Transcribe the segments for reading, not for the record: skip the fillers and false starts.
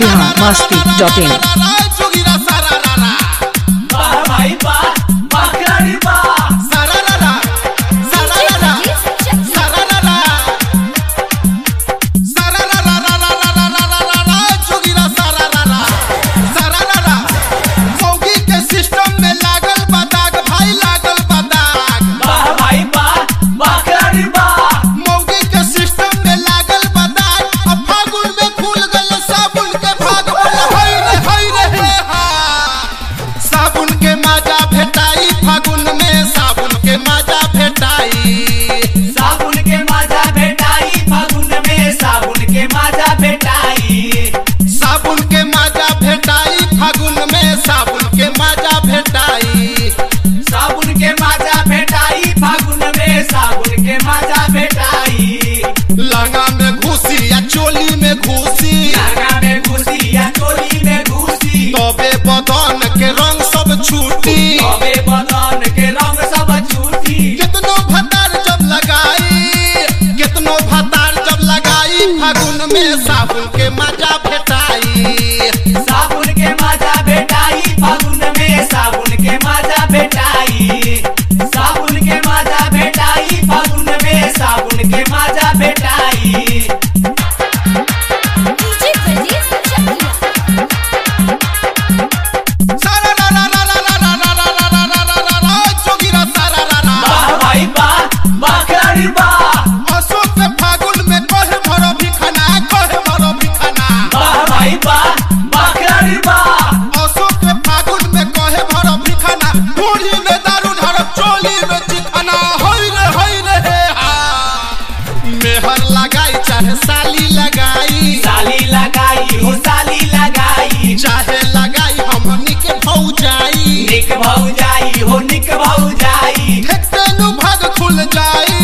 biharmasti.in कितनो भतार जब लगाई फागुन में साबुन के मजा भेटाई साबुन के मजा भेटाई फागुन में साबुन के मजा भेटाई साबुन के मजा भेटाई फागुन में साबुन के मजा भेटाई साली लगाई हो साली लगाई चाहे लगाई हमनी के भौजाई निक भौजाई हो निक भौजाई ठेकनु भाग खुल जाई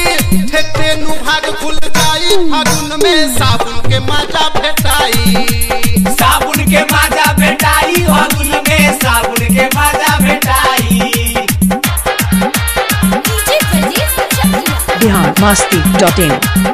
फागुन में साबुन के मजा भेटाई साबुन के मजा भेटाई फागुन में साबुन के मजा भेटाई biharmasti.in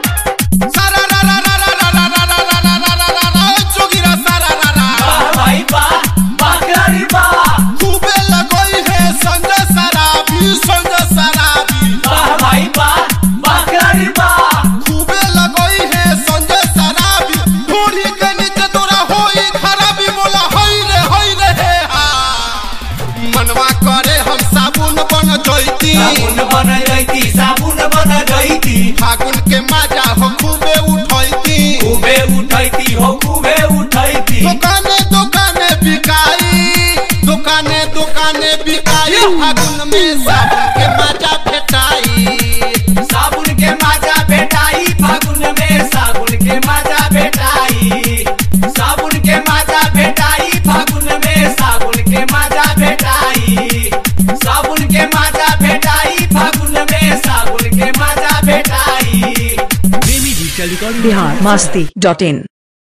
साबुन बन जैती फागुन के मजा हो खूबे उठैती हो खूबे उठैती दुकाने बिकाई फागुन में साबुन के मजा भेटाई साबुन के मजा भेटाई फागुन में साबुन के मजा भेटाई साबुन के मजा भेटाई फागुन में साबुन के मजा भेटाई साबुन के मजा भेटाई फागुन में साबुन के मजा भेटाई biharmasti.in